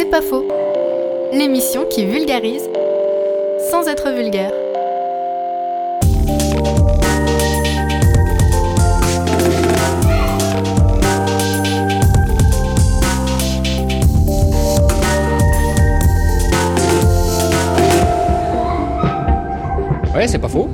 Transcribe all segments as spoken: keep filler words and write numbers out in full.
C'est pas faux. L'émission qui vulgarise sans être vulgaire. Ouais, c'est pas faux.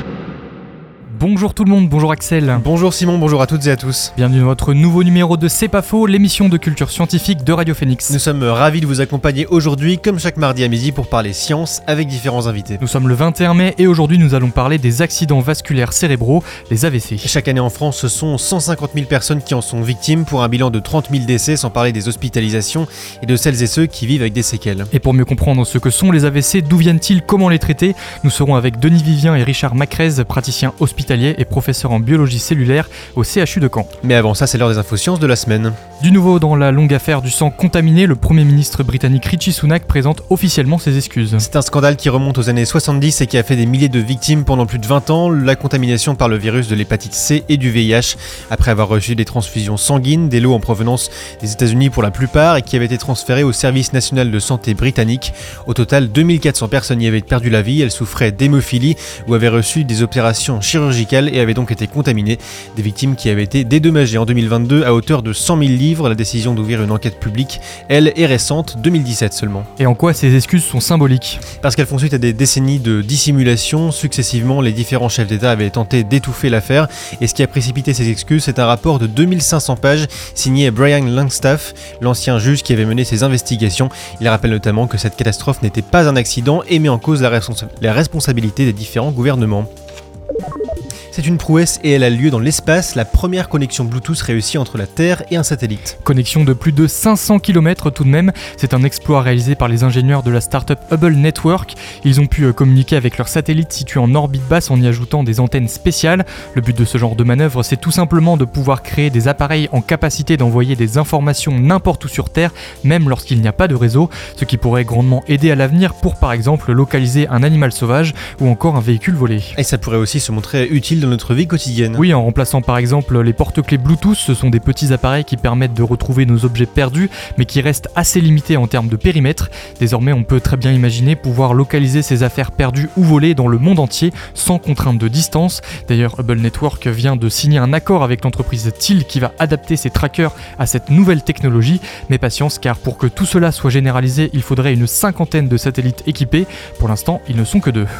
Bonjour tout le monde, bonjour Axel. Bonjour Simon, bonjour à toutes et à tous. Bienvenue dans votre nouveau numéro de C'est pas faux, l'émission de culture scientifique de Radio Phoenix. Nous sommes ravis de vous accompagner aujourd'hui, comme chaque mardi à midi, pour parler science avec différents invités. Nous sommes le vingt et un mai et aujourd'hui nous allons parler des accidents vasculaires cérébraux, les A V C. Chaque année en France, ce sont cent cinquante mille personnes qui en sont victimes pour un bilan de trente mille décès, sans parler des hospitalisations et de celles et ceux qui vivent avec des séquelles. Et pour mieux comprendre ce que sont les A V C, d'où viennent-ils, comment les traiter, nous serons avec Denis Vivien et Richard Macrez, praticiens hospitaliers et professeurs en biologie cellulaire au C H U de Caen. Mais avant ça, c'est l'heure des infosciences de la semaine. Du nouveau dans la longue affaire du sang contaminé, le Premier ministre britannique Rishi Sunak présente officiellement ses excuses. C'est un scandale qui remonte aux années soixante-dix et qui a fait des milliers de victimes pendant plus de vingt ans, la contamination par le virus de l'hépatite C et du V I H, après avoir reçu des transfusions sanguines, des lots en provenance des États-Unis pour la plupart et qui avaient été transférés au service national de santé britannique. Au total, deux mille quatre cents personnes y avaient perdu la vie, elles souffraient d'hémophilie ou avaient reçu des opérations chirurgicales et avaient donc été contaminées. Des victimes qui avaient été dédommagées en deux mille vingt-deux à hauteur de cent mille livres. La décision d'ouvrir une enquête publique, elle, est récente, deux mille dix-sept seulement. Et en quoi ces excuses sont symboliques ? Parce qu'elles font suite à des décennies de dissimulation. Successivement, les différents chefs d'État avaient tenté d'étouffer l'affaire. Et ce qui a précipité ces excuses, c'est un rapport de deux mille cinq cents pages signé Brian Langstaff, l'ancien juge qui avait mené ces investigations. Il rappelle notamment que cette catastrophe n'était pas un accident et met en cause la, responsa- la responsabilité des différents gouvernements. C'est une prouesse et elle a lieu dans l'espace, la première connexion Bluetooth réussie entre la Terre et un satellite. Connexion de plus de cinq cents kilomètres tout de même, c'est un exploit réalisé par les ingénieurs de la start-up Hubble Network. Ils ont pu communiquer avec leur satellite situé en orbite basse en y ajoutant des antennes spéciales. Le but de ce genre de manœuvre, c'est tout simplement de pouvoir créer des appareils en capacité d'envoyer des informations n'importe où sur Terre, même lorsqu'il n'y a pas de réseau, ce qui pourrait grandement aider à l'avenir pour par exemple localiser un animal sauvage ou encore un véhicule volé. Et ça pourrait aussi se montrer utile dans notre vie quotidienne. Oui, en remplaçant par exemple les porte-clés Bluetooth, ce sont des petits appareils qui permettent de retrouver nos objets perdus, mais qui restent assez limités en termes de périmètre. Désormais, on peut très bien imaginer pouvoir localiser ces affaires perdues ou volées dans le monde entier, sans contrainte de distance. D'ailleurs, Hubble Network vient de signer un accord avec l'entreprise Teal qui va adapter ses trackers à cette nouvelle technologie. Mais patience, car pour que tout cela soit généralisé, il faudrait une cinquantaine de satellites équipés. Pour l'instant, ils ne sont que deux.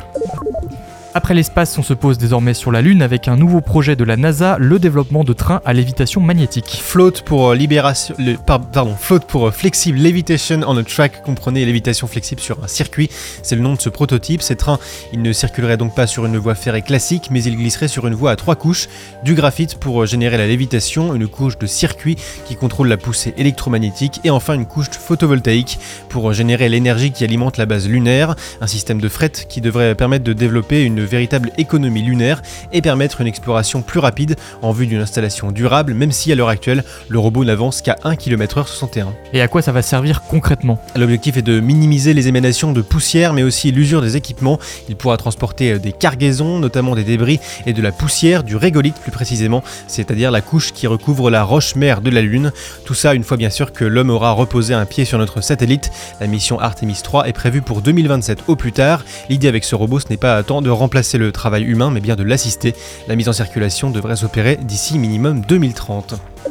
Après l'espace, on se pose désormais sur la Lune avec un nouveau projet de la NASA, le développement de trains à lévitation magnétique. Float pour libération, le, pardon, float pour flexible levitation on a track, comprenez lévitation flexible sur un circuit, c'est le nom de ce prototype. Ces trains, ils ne circuleraient donc pas sur une voie ferrée classique, mais ils glisseraient sur une voie à trois couches, du graphite pour générer la lévitation, une couche de circuit qui contrôle la poussée électromagnétique et enfin une couche photovoltaïque pour générer l'énergie qui alimente la base lunaire, un système de fret qui devrait permettre de développer une véritable économie lunaire et permettre une exploration plus rapide en vue d'une installation durable, même si à l'heure actuelle, le robot n'avance qu'à un kilomètre heure soixante et un. Et à quoi ça va servir concrètement ? L'objectif est de minimiser les émanations de poussière, mais aussi l'usure des équipements. Il pourra transporter des cargaisons, notamment des débris et de la poussière, du régolithe plus précisément, c'est-à-dire la couche qui recouvre la roche-mère de la Lune. Tout ça une fois bien sûr que l'homme aura reposé un pied sur notre satellite. La mission Artemis trois est prévue pour deux mille vingt-sept au plus tard. L'idée avec ce robot, ce n'est pas tant de remplacer le travail humain, mais bien de l'assister. La mise en circulation devrait s'opérer d'ici minimum deux mille trente.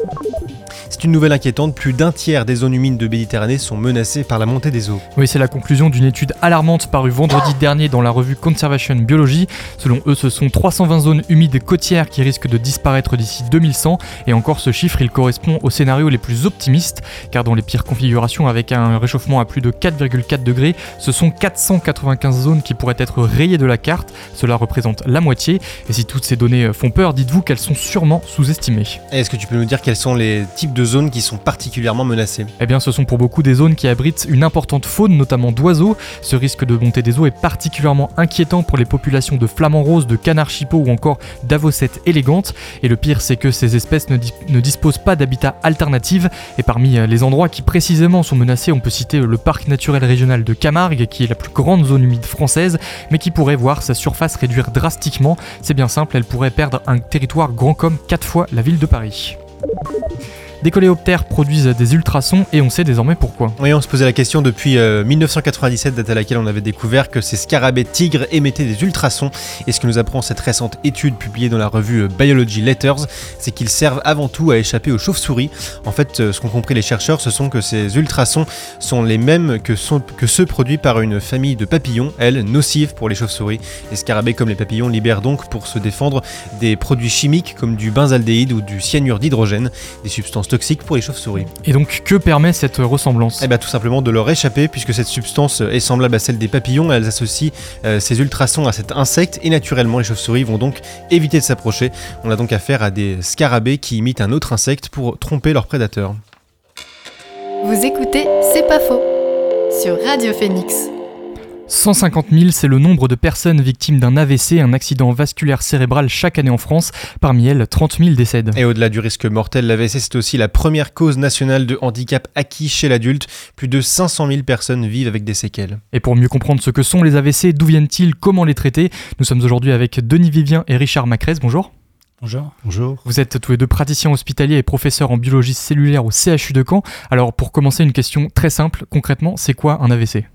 C'est une nouvelle inquiétante, plus d'un tiers des zones humides de Méditerranée sont menacées par la montée des eaux. Oui, c'est la conclusion d'une étude alarmante parue vendredi dernier dans la revue Conservation Biology. Selon eux, ce sont trois cent vingt zones humides côtières qui risquent de disparaître d'ici deux mille cent, et encore ce chiffre, il correspond aux scénarios les plus optimistes, car dans les pires configurations avec un réchauffement à plus de quatre virgule quatre degrés, ce sont quatre cent quatre-vingt-quinze zones qui pourraient être rayées de la carte, cela représente la moitié, et si toutes ces données font peur, dites-vous qu'elles sont sûrement sous-estimées. Est-ce que tu peux nous dire quels sont les types de zones qui sont particulièrement menacées? Eh bien, ce sont pour beaucoup des zones qui abritent une importante faune, notamment d'oiseaux. Ce risque de montée des eaux est particulièrement inquiétant pour les populations de flamants roses, de canards chippeaux ou encore d'avocettes élégantes. Et le pire, c'est que ces espèces ne, di- ne disposent pas d'habitat alternatif. Et parmi les endroits qui précisément sont menacés, on peut citer le parc naturel régional de Camargue, qui est la plus grande zone humide française, mais qui pourrait voir sa surface réduire drastiquement. C'est bien simple, elle pourrait perdre un territoire grand comme quatre fois la ville de Paris. Des coléoptères produisent des ultrasons et on sait désormais pourquoi. Oui, on se posait la question depuis euh, dix-neuf cent quatre-vingt-dix-sept, date à laquelle on avait découvert que ces scarabées tigres émettaient des ultrasons. Et ce que nous apprend cette récente étude publiée dans la revue Biology Letters, c'est qu'ils servent avant tout à échapper aux chauves-souris. En fait, euh, ce qu'ont compris les chercheurs, ce sont que ces ultrasons sont les mêmes que, sont, que ceux produits par une famille de papillons, elles, nocives pour les chauves-souris. Les scarabées, comme les papillons, libèrent donc pour se défendre des produits chimiques comme du benzaldéhyde ou du cyanure d'hydrogène, des substances toxiques pour les chauves-souris. Et donc, que permet cette ressemblance ? Eh bien, tout simplement de leur échapper, puisque cette substance est semblable à celle des papillons. Elles associent euh, ces ultrasons à cet insecte, et naturellement, les chauves-souris vont donc éviter de s'approcher. On a donc affaire à des scarabées qui imitent un autre insecte pour tromper leurs prédateurs. Vous écoutez C'est pas faux sur Radio Phoenix. cent cinquante mille, c'est le nombre de personnes victimes d'un A V C, un accident vasculaire cérébral chaque année en France. Parmi elles, trente mille décèdent. Et au-delà du risque mortel, l'A V C, c'est aussi la première cause nationale de handicap acquis chez l'adulte. Plus de cinq cent mille personnes vivent avec des séquelles. Et pour mieux comprendre ce que sont les A V C, d'où viennent-ils, comment les traiter, nous sommes aujourd'hui avec Denis Vivien et Richard Macresse. Bonjour. Bonjour. Bonjour. Vous êtes tous les deux praticiens hospitaliers et professeurs en biologie cellulaire au C H U de Caen. Alors pour commencer, une question très simple. Concrètement, c'est quoi un A V C ?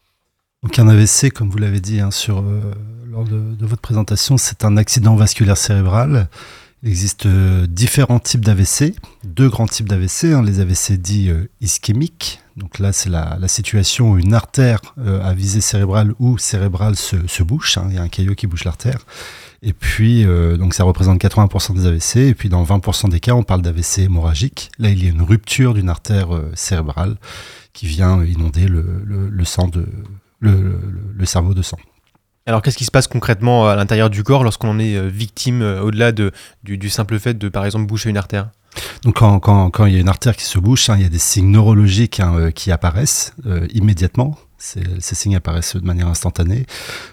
Donc un A V C, comme vous l'avez dit hein, sur, euh, lors de, de votre présentation, c'est un accident vasculaire cérébral. Il existe euh, différents types d'A V C, deux grands types d'A V C, hein, les A V C dits euh, ischémiques. Donc là, c'est la, la situation où une artère euh, à visée cérébrale ou cérébrale se, se bouche. Hein, il y a un caillot qui bouche l'artère. Et puis, euh, donc ça représente quatre-vingts pour cent des A V C. Et puis, dans vingt pour cent des cas, on parle d'A V C hémorragique. Là, il y a une rupture d'une artère euh, cérébrale qui vient inonder le, le, le sang de, le, le, le cerveau de sang. Alors, qu'est-ce qui se passe concrètement à l'intérieur du corps lorsqu'on en est victime, euh, au-delà de, du, du simple fait de, par exemple, boucher une artère ? Donc, quand, quand, quand il y a une artère qui se bouche, hein, il y a des signes neurologiques hein, euh, qui apparaissent euh, immédiatement. C'est, ces signes apparaissent de manière instantanée.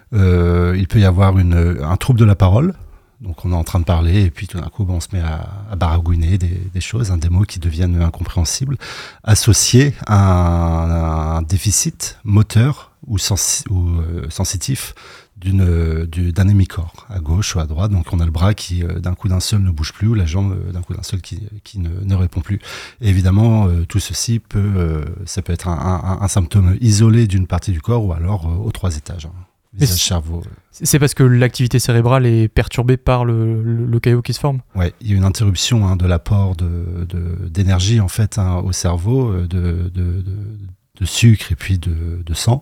Euh, il peut y avoir une, un trouble de la parole. Donc on est en train de parler et puis tout d'un coup bon, on se met à, à baragouiner des, des choses, hein, des mots qui deviennent incompréhensibles, associés à un, à un déficit moteur ou, sensi- ou euh, sensitif d'une, du, d'un hémicorps, à gauche ou à droite. Donc on a le bras qui euh, d'un coup d'un seul ne bouge plus ou la jambe euh, d'un coup d'un seul qui, qui ne, ne répond plus. Et évidemment euh, tout ceci peut, euh, ça peut être un, un, un symptôme isolé d'une partie du corps ou alors euh, aux trois étages. Hein. Visage, cerveau. C'est parce que l'activité cérébrale est perturbée par le, le, le caillot qui se forme ? Oui, il y a une interruption hein, de l'apport de, de, d'énergie en fait, hein, au cerveau, de, de, de, de sucre et puis de, de sang.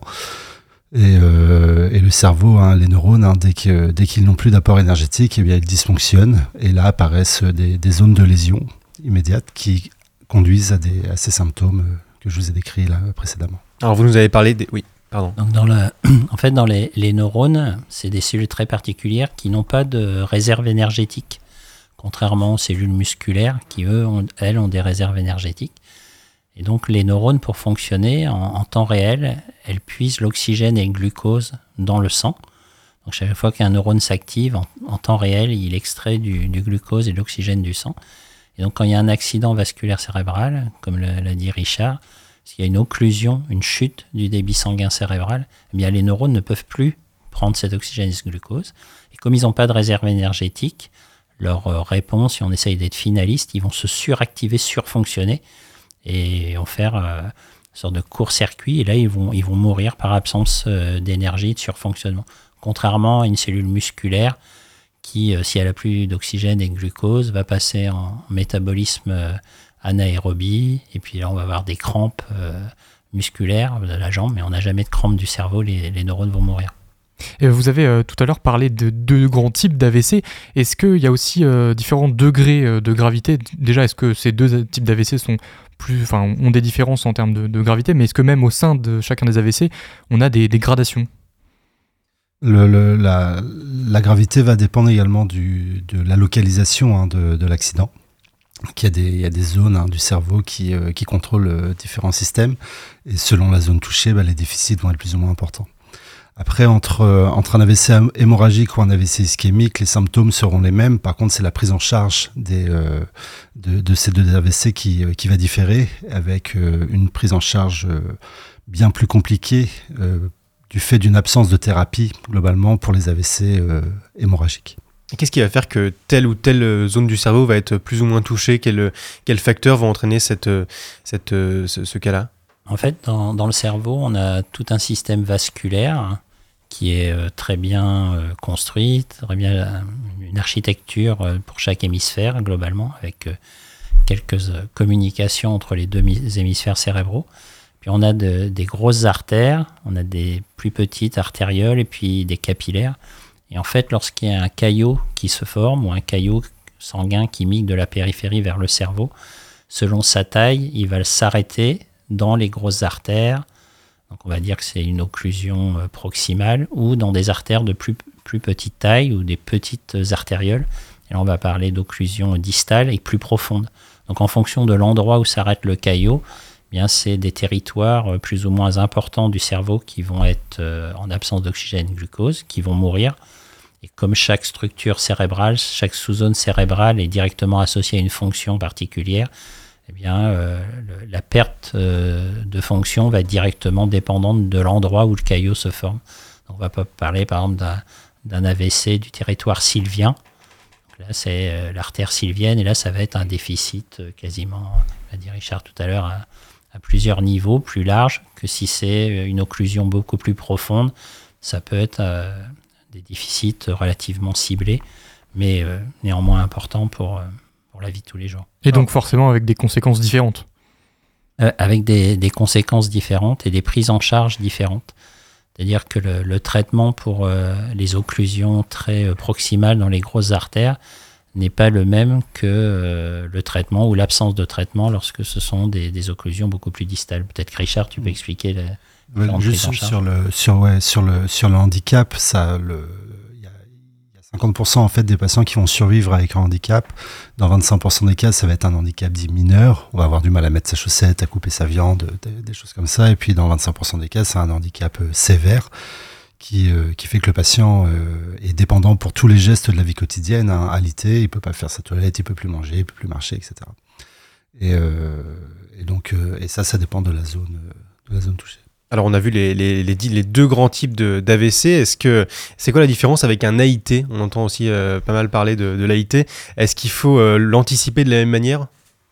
Et, euh, et le cerveau, hein, les neurones, hein, dès, que, dès qu'ils n'ont plus d'apport énergétique, eh bien, ils dysfonctionnent. Et là apparaissent des, des zones de lésion immédiates qui conduisent à, des, à ces symptômes que je vous ai décrits là, précédemment. Alors, vous nous avez parlé des... Oui. Pardon. Donc dans le, en fait, dans les, les neurones, c'est des cellules très particulières qui n'ont pas de réserve énergétique, contrairement aux cellules musculaires qui, eux, ont, elles, ont des réserves énergétiques. Et donc les neurones, pour fonctionner en, en temps réel, elles puisent l'oxygène et le glucose dans le sang. Donc chaque fois qu'un neurone s'active, en, en temps réel, il extrait du, du glucose et de l'oxygène du sang. Et donc quand il y a un accident vasculaire cérébral, comme le, l'a dit Richard, s'il y a une occlusion, une chute du débit sanguin cérébral, eh bien les neurones ne peuvent plus prendre cet oxygène et ce glucose. Et comme ils n'ont pas de réserve énergétique, leur euh, réponse, si on essaye d'être finaliste, ils vont se suractiver, surfonctionner et vont faire euh, une sorte de court-circuit. Et là, ils vont, ils vont mourir par absence euh, d'énergie, de surfonctionnement. Contrairement à une cellule musculaire qui, euh, si elle n'a plus d'oxygène et de glucose, va passer en métabolisme euh, anaérobie, et puis là on va avoir des crampes euh, musculaires de la jambe, mais on n'a jamais de crampes du cerveau, les, les neurones vont mourir. Et vous avez euh, tout à l'heure parlé de deux grands types d'A V C. Est-ce qu'il y a aussi euh, différents degrés euh, de gravité ? Déjà, est-ce que ces deux types d'A V C sont plus, enfin, ont des différences en termes de, de gravité, mais est-ce que même au sein de chacun des A V C, on a des, des gradations ? Le, le, la, la gravité va dépendre également du, de la localisation hein, de, de l'accident. Il y a des, il y a des zones hein, du cerveau qui, euh, qui contrôlent euh, différents systèmes. Et selon la zone touchée, bah, les déficits vont être plus ou moins importants. Après, entre, euh, entre un A V C hémorragique ou un A V C ischémique, les symptômes seront les mêmes. Par contre, c'est la prise en charge des, euh, de, de ces deux A V C qui, euh, qui va différer, avec euh, une prise en charge euh, bien plus compliquée euh, du fait d'une absence de thérapie, globalement, pour les A V C euh, hémorragiques. Et qu'est-ce qui va faire que telle ou telle zone du cerveau va être plus ou moins touchée? Quel, quel facteur va entraîner cette, cette, ce, ce cas-là? En fait, dans, dans le cerveau, on a tout un système vasculaire qui est euh, très bien euh, construit, très bien euh, une architecture euh, pour chaque hémisphère globalement, avec euh, quelques euh, communications entre les deux hémisphères cérébraux. Puis on a de, des grosses artères, on a des plus petites artérioles et puis des capillaires. Et en fait, lorsqu'il y a un caillot qui se forme ou un caillot sanguin qui migre de la périphérie vers le cerveau, selon sa taille, il va s'arrêter dans les grosses artères. Donc on va dire que c'est une occlusion euh, proximale, ou dans des artères de plus, plus petite taille ou des petites artérioles. Et là, on va parler d'occlusion distale et plus profonde. Donc en fonction de l'endroit où s'arrête le caillot, eh bien, c'est des territoires euh, plus ou moins importants du cerveau qui vont être euh, en absence d'oxygène et glucose, qui vont mourir. Et comme chaque structure cérébrale, chaque sous-zone cérébrale est directement associée à une fonction particulière, eh bien, euh, le, la perte euh, de fonction va être directement dépendante de l'endroit où le caillot se forme. Donc, on va pas parler, par exemple, d'un, d'un A V C du territoire sylvien. Donc là, c'est euh, l'artère sylvienne, et là, ça va être un déficit euh, quasiment, l'a dit Richard tout à l'heure, à, à plusieurs niveaux, plus large, que si c'est une occlusion beaucoup plus profonde. Ça peut être euh, des déficits relativement ciblés, mais euh, néanmoins importants pour... Euh, pour la vie de tous les jours. Et donc forcément avec des conséquences différentes. Euh, avec des, des conséquences différentes et des prises en charge différentes. C'est-à-dire que le, le traitement pour euh, les occlusions très euh, proximales dans les grosses artères n'est pas le même que euh, le traitement ou l'absence de traitement lorsque ce sont des, des occlusions beaucoup plus distales. Peut-être que Richard, tu peux expliquer la, ouais, la juste sur, sur, le, sur, ouais, sur, le, sur le handicap, ça... Le... cinquante pour cent en fait des patients qui vont survivre avec un handicap. Dans vingt-cinq pour cent des cas, ça va être un handicap dit mineur. On va avoir du mal à mettre sa chaussette, à couper sa viande, des, des choses comme ça. Et puis dans vingt-cinq pour cent des cas, c'est un handicap euh, sévère qui, euh, qui fait que le patient euh, est dépendant pour tous les gestes de la vie quotidienne, hein, alité, il peut pas faire sa toilette, il peut plus manger, il peut plus marcher, et cetera. Et, euh, et donc euh, et ça, ça dépend de la zone, euh, de la zone touchée. Alors on a vu les, les, les, les deux grands types de, d'A V C. Est-ce que c'est quoi la différence avec un A I T? On entend aussi euh, pas mal parler de, de l'A I T. Est-ce qu'il faut euh, l'anticiper de la même manière?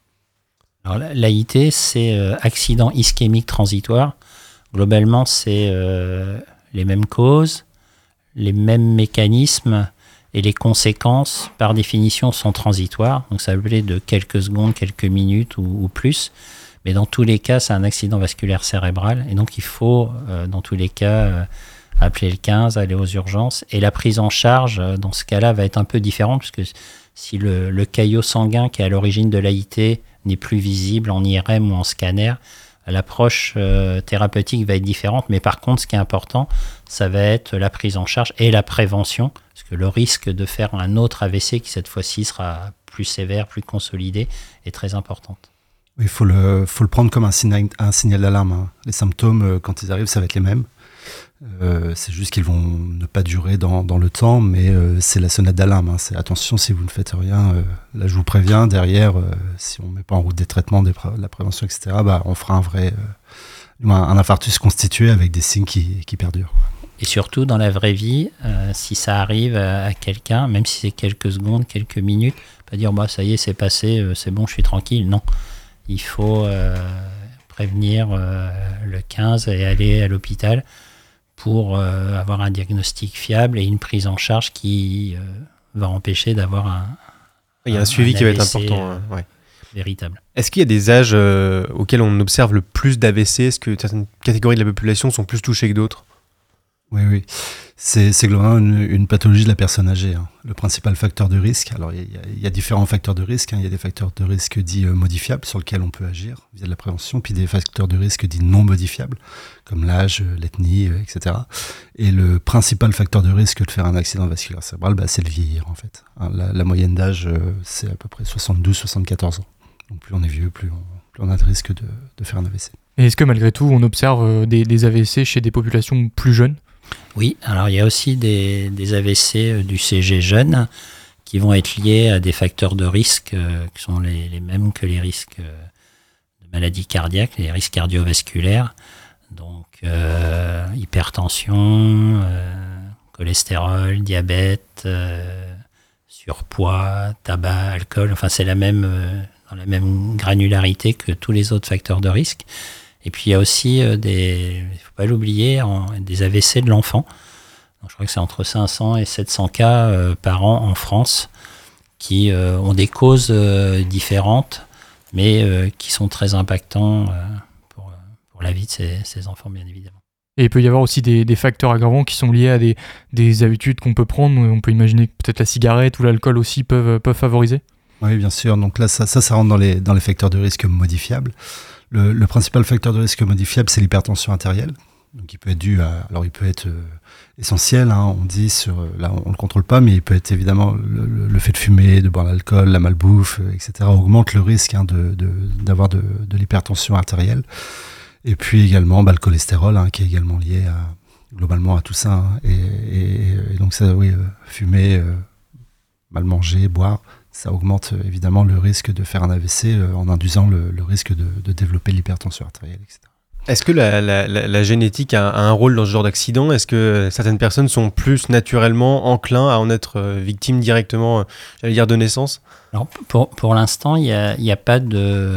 Alors l'A I T, c'est euh, accident ischémique transitoire. Globalement, c'est euh, les mêmes causes, les mêmes mécanismes, et les conséquences, par définition, sont transitoires. Donc ça peut aller de quelques secondes, quelques minutes ou, ou plus. Mais dans tous les cas, c'est un accident vasculaire cérébral. Et donc, il faut, euh, dans tous les cas, euh, appeler le quinze, aller aux urgences. Et la prise en charge, euh, dans ce cas-là, va être un peu différente, puisque si le, le caillot sanguin qui est à l'origine de l'A I T n'est plus visible en I R M ou en scanner, l'approche euh, thérapeutique va être différente. Mais par contre, ce qui est important, ça va être la prise en charge et la prévention, parce que le risque de faire un autre A V C, qui cette fois-ci sera plus sévère, plus consolidé, est très importante. Il faut le, faut le prendre comme un signal, un signal d'alarme. Hein. Les symptômes, euh, quand ils arrivent, ça va être les mêmes. Euh, c'est juste qu'ils vont ne pas durer dans, dans le temps, mais euh, c'est la sonnette d'alarme. Hein. C'est attention, si vous ne faites rien, euh, là je vous préviens, derrière, euh, si on ne met pas en route des traitements, des pré- la prévention, et cetera, bah, on fera un vrai euh, un infarctus constitué avec des signes qui, qui perdurent. Et surtout, dans la vraie vie, euh, si ça arrive à, à quelqu'un, même si c'est quelques secondes, quelques minutes, pas dire bah, ça y est, c'est passé, euh, c'est bon, je suis tranquille. Non. Il faut euh, prévenir euh, le quinze et aller à l'hôpital pour euh, avoir un diagnostic fiable et une prise en charge qui euh, va empêcher d'avoir un, Il y a un, un suivi un qui va A V C, être important. euh, euh, ouais. véritable. Est-ce qu'il y a des âges euh, auxquels on observe le plus d'A V C? Est-ce que certaines catégories de la population sont plus touchées que d'autres? Oui, oui. C'est, c'est globalement une, une pathologie de la personne âgée. Hein. Le principal facteur de risque, alors il y, y, y a différents facteurs de risque. Hein. Il y a des facteurs de risque dits euh, modifiables sur lesquels on peut agir via de la prévention, puis des facteurs de risque dits non modifiables, comme l'âge, euh, l'ethnie, euh, et cetera. Et le principal facteur de risque de faire un accident vasculaire cérébral, bah, c'est le vieillir en fait. Hein, la, la moyenne d'âge, euh, c'est à peu près soixante-douze à soixante-quatorze ans. Donc plus on est vieux, plus on, plus on a de risque de, de faire un A V C. Et est-ce que malgré tout, on observe des, des A V C chez des populations plus jeunes? Oui, alors il y a aussi des, des A V C du C G jeune qui vont être liés à des facteurs de risque euh, qui sont les, les mêmes que les risques euh, de maladies cardiaques, les risques cardiovasculaires, donc euh, hypertension, euh, cholestérol, diabète, euh, surpoids, tabac, alcool. Enfin, c'est la même, euh, dans la même granularité que tous les autres facteurs de risque. Et puis, il y a aussi euh, des, il ne faut pas l'oublier, en, des A V C de l'enfant. Donc, je crois que c'est entre cinq cents et sept cents cas euh, par an en France qui euh, ont des causes euh, différentes, mais euh, qui sont très impactants euh, pour, pour la vie de ces, ces enfants, bien évidemment. Et il peut y avoir aussi des, des facteurs aggravants qui sont liés à des, des habitudes qu'on peut prendre. On peut imaginer que peut-être la cigarette ou l'alcool aussi peuvent, peuvent favoriser. Oui, bien sûr. Donc là, ça, ça, ça rentre dans les, dans les facteurs de risque modifiables. Le, le principal facteur de risque modifiable, c'est l'hypertension artérielle. Donc il peut être dû à... Alors il peut être euh, essentiel, hein, on dit, sur, là on ne le contrôle pas, mais il peut être évidemment le, le, le fait de fumer, de boire l'alcool, la malbouffe, et cetera augmente le risque hein, de, de, d'avoir de, de l'hypertension artérielle. Et puis également bah, le cholestérol, hein, qui est également lié à, globalement à tout ça. Hein, et, et, et donc ça, oui, euh, fumer, euh, mal manger, boire, ça augmente euh, évidemment le risque de faire un A V C euh, en induisant le, le risque de, de développer l'hypertension artérielle, et cetera. Est-ce que la, la, la, la génétique a, a un rôle dans ce genre d'accident ? Est-ce que certaines personnes sont plus naturellement enclins à en être euh, victimes directement, euh, j'allais dire, de naissance ? Alors, pour, pour l'instant, il n'y a, il y a pas de,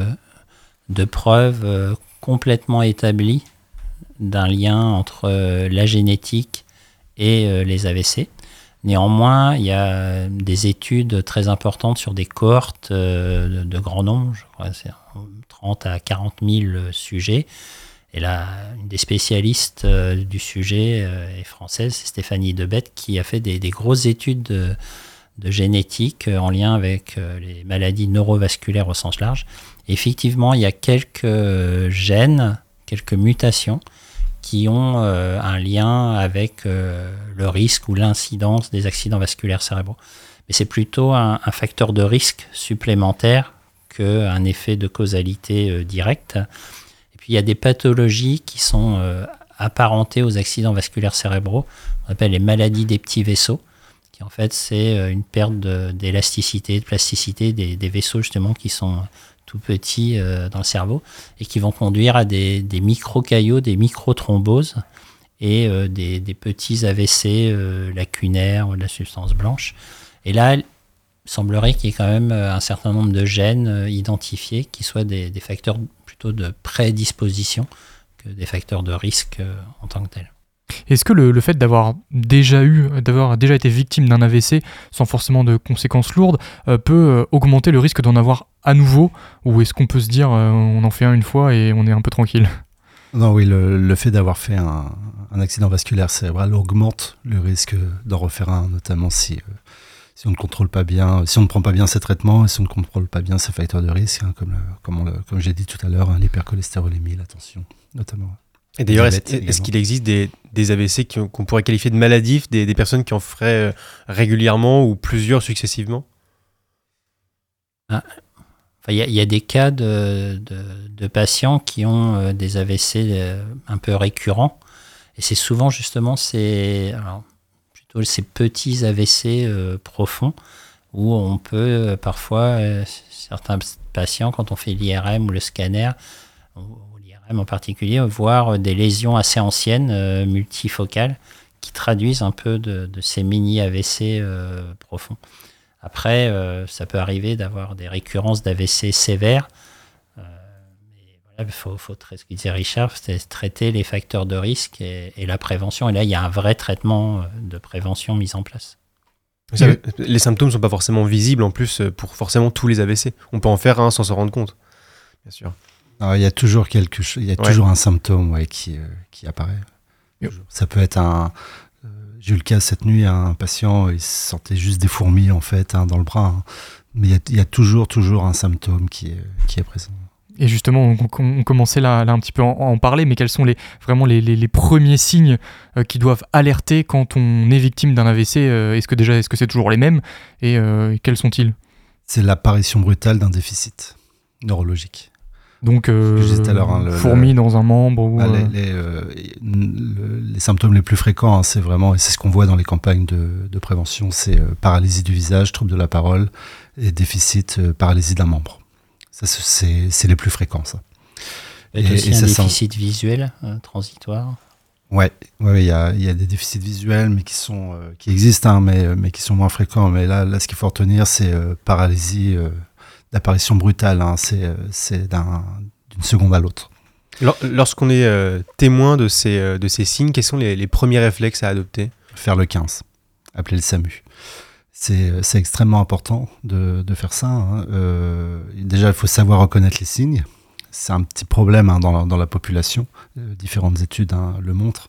de preuves euh, complètement établies d'un lien entre euh, la génétique et euh, les A V C. Néanmoins, il y a des études très importantes sur des cohortes euh, de, de grand nombre, je crois c'est trente à quarante mille sujets. Et là, une des spécialistes euh, du sujet euh, est française, c'est Stéphanie Debette, qui a fait des, des grosses études de, de génétique euh, en lien avec euh, les maladies neurovasculaires au sens large. Et effectivement, il y a quelques gènes, quelques mutations qui ont euh, un lien avec euh, le risque ou l'incidence des accidents vasculaires cérébraux. Mais c'est plutôt un, un facteur de risque supplémentaire qu'un effet de causalité euh, directe. Et puis il y a des pathologies qui sont euh, apparentées aux accidents vasculaires cérébraux, on appelle les maladies des petits vaisseaux, qui en fait c'est euh, une perte de, d'élasticité, de plasticité des, des vaisseaux justement qui sont tout petits euh, dans le cerveau et qui vont conduire à des, des micro-caillots, des micro-thromboses et euh, des, des petits A V C euh, lacunaires ou de la substance blanche. Et là, il semblerait qu'il y ait quand même un certain nombre de gènes euh, identifiés qui soient des, des facteurs plutôt de prédisposition que des facteurs de risque euh, en tant que tels. Est-ce que le, le fait d'avoir déjà eu, d'avoir déjà été victime d'un A V C sans forcément de conséquences lourdes euh, peut euh, augmenter le risque d'en avoir à nouveau, ou est-ce qu'on peut se dire euh, on en fait un une fois et on est un peu tranquille ? Non, oui, le, le fait d'avoir fait un, un accident vasculaire cérébral augmente le risque d'en refaire un, notamment si, euh, si on ne contrôle pas bien, si on ne prend pas bien ses traitements et si on ne contrôle pas bien ses facteurs de risque, hein, comme, le, comme, on le, comme j'ai dit tout à l'heure, hein, l'hypercholestérolémie, l'attention, notamment. Et d'ailleurs, est-ce, est-ce qu'il existe des, des A V C qui, qu'on pourrait qualifier de maladifs, des, des personnes qui en feraient régulièrement ou plusieurs successivement ? Ah. Il y, y a des cas de, de, de patients qui ont euh, des A V C euh, un peu récurrents. Et c'est souvent justement ces, alors, plutôt ces petits A V C euh, profonds où on peut euh, parfois, euh, certains patients, quand on fait l'I R M ou le scanner, ou, ou l'I R M en particulier, voir des lésions assez anciennes, euh, multifocales, qui traduisent un peu de, de ces mini-A V C euh, profonds. Après, euh, ça peut arriver d'avoir des récurrences d'A V C sévères. Euh, mais voilà, il faut, faut ce que disait Richard, c'est traiter les facteurs de risque et, et la prévention. Et là, il y a un vrai traitement de prévention mis en place. Ça, mmh. Les symptômes ne sont pas forcément visibles en plus pour forcément tous les A V C. On peut en faire un sans s'en rendre compte, bien sûr. Alors, il y a toujours, quelque chose, il y a ouais. toujours un symptôme ouais, qui, euh, qui apparaît. Yep. Ça peut être un... J'ai eu le cas cette nuit, un patient, il sentait juste des fourmis en fait hein, dans le bras, hein. Mais il y, a, il y a toujours, toujours un symptôme qui est, qui est présent. Et justement, on, on commençait là, là un petit peu à en, en parler, mais quels sont les, vraiment les, les, les premiers signes euh, qui doivent alerter quand on est victime d'un A V C euh, Est-ce que déjà, est-ce que c'est toujours les mêmes et euh, quels sont-ils ? C'est l'apparition brutale d'un déficit neurologique. Donc, euh, hein, le, fourmis le, dans un membre ou bah, euh... les, les, euh, le, les symptômes les plus fréquents, hein, c'est vraiment, et c'est ce qu'on voit dans les campagnes de, de prévention, c'est euh, paralysie du visage, trouble de la parole et déficit, euh, paralysie d'un membre. Ça, c'est, c'est les plus fréquents, ça. Et, et aussi et un ça déficit sent... visuel euh, transitoire. Ouais, ouais, il y a, il y a des déficits visuels, mais qui sont, euh, qui existent, hein, mais, mais qui sont moins fréquents. Mais là, là, ce qu'il faut retenir, c'est euh, paralysie euh, d'apparition brutale. Hein, c'est, euh, c'est d'un, d'une seconde à l'autre. Lors- Lorsqu'on est euh, témoin de ces, euh, de ces signes, quels sont les, les premiers réflexes à adopter ? Faire le quinze, appeler le SAMU. C'est, c'est extrêmement important de, de faire ça. Hein. Euh, déjà, il faut savoir reconnaître les signes. C'est un petit problème hein, dans, la, dans la population. Euh, différentes études hein, le montrent.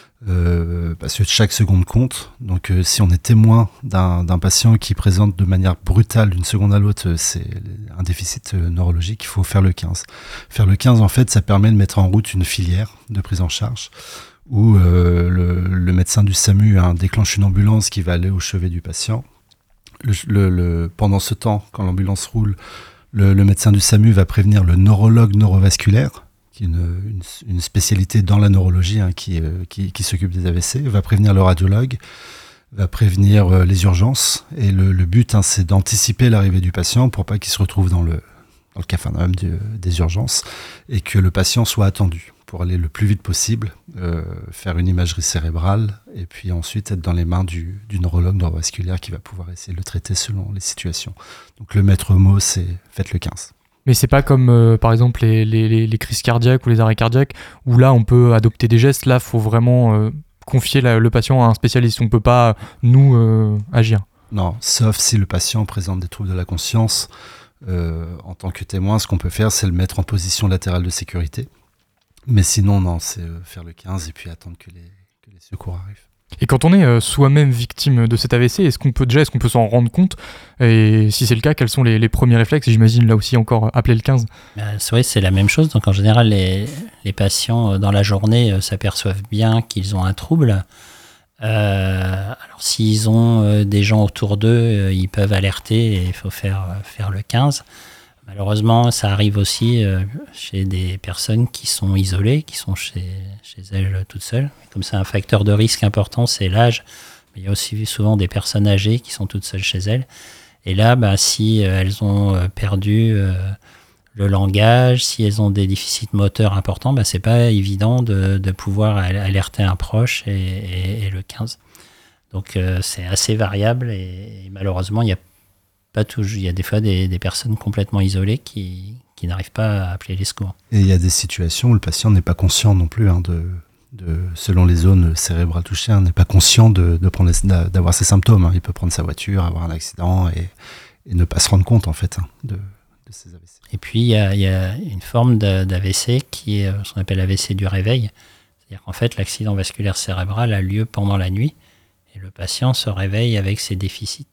Euh, parce que chaque seconde compte. Donc, euh, si on est témoin d'un, d'un patient qui présente de manière brutale d'une seconde à l'autre, c'est un déficit euh, neurologique, il faut faire le quinze. Faire le quinze, en fait, ça permet de mettre en route une filière de prise en charge où euh, le, le médecin du SAMU hein, déclenche une ambulance qui va aller au chevet du patient. Le, le, le, pendant ce temps, quand l'ambulance roule, le, le médecin du SAMU va prévenir le neurologue neurovasculaire, qui est une, une, une spécialité dans la neurologie hein, qui, euh, qui, qui s'occupe des A V C, va prévenir le radiologue, va prévenir euh, les urgences. Et le, le but, hein, c'est d'anticiper l'arrivée du patient pour pas qu'il se retrouve dans le, dans le capharnaüm du, des urgences et que le patient soit attendu pour aller le plus vite possible, euh, faire une imagerie cérébrale et puis ensuite être dans les mains du, du neurologue neurovasculaire qui va pouvoir essayer de le traiter selon les situations. Donc le maître mot, c'est faites le quinze. Mais c'est pas comme euh, par exemple les, les, les, les crises cardiaques ou les arrêts cardiaques où là on peut adopter des gestes. Là, faut vraiment euh, confier la, le patient à un spécialiste. On peut pas nous euh, agir. Non, sauf si le patient présente des troubles de la conscience. Euh, en tant que témoin, ce qu'on peut faire, c'est le mettre en position latérale de sécurité. Mais sinon, non, c'est euh, faire le quinze et puis attendre que les, que les secours arrivent. Et quand on est euh, soi-même victime de cet A V C, est-ce qu'on peut déjà, est-ce qu'on peut s'en rendre compte ? Et si c'est le cas, quels sont les, les premiers réflexes ? Et j'imagine là aussi encore appeler le quinze. Ben, c'est vrai, c'est la même chose. Donc en général, les, les patients euh, dans la journée euh, s'aperçoivent bien qu'ils ont un trouble. Euh, alors s'ils ont euh, des gens autour d'eux, euh, ils peuvent alerter et il faut faire, euh, faire le quinze. Malheureusement, ça arrive aussi euh, chez des personnes qui sont isolées, qui sont chez, chez elles toutes seules. Comme c'est un facteur de risque important, c'est l'âge. Mais il y a aussi souvent des personnes âgées qui sont toutes seules chez elles. Et là, bah, si euh, elles ont euh, perdu euh, le langage, si elles ont des déficits moteurs importants, bah, c'est pas évident de, de pouvoir alerter un proche et, et, et le quinze. Donc euh, c'est assez variable et, et malheureusement, il y a pas toujours, il y a des fois des, des personnes complètement isolées qui, qui n'arrivent pas à appeler les secours. Et il y a des situations où le patient n'est pas conscient non plus, hein, de, de, selon les zones cérébrales touchées, hein, n'est pas conscient de, de prendre les, d'avoir ces symptômes. Hein. Il peut prendre sa voiture, avoir un accident et, et ne pas se rendre compte en fait hein, de, de ces A V C. Et puis il y a, il y a une forme d'A V C qui est ce qu'on appelle A V C du réveil. C'est-à-dire qu'en fait l'accident vasculaire cérébral a lieu pendant la nuit et le patient se réveille avec ses déficits.